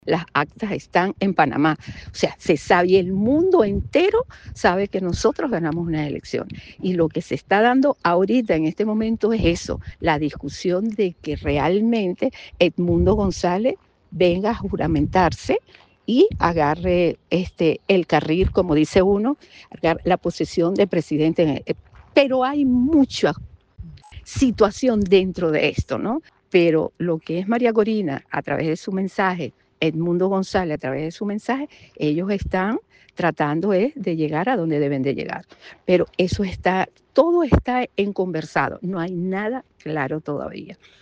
Las actas están en Panamá. O sea, se sabe y el mundo entero sabe que nosotros ganamos una elección. Y lo que se está dando ahorita en este momento es eso, la discusión de que realmente Edmundo González venga a juramentarse y agarre el carril, como dice uno, la posesión de presidente. Pero hay mucha situación dentro de esto, ¿no? Pero lo que es María Corina, a través de su mensaje, Edmundo González, a través de su mensaje, ellos están tratando de llegar a donde deben de llegar. Pero eso está, todo está en conversado, no hay nada claro todavía.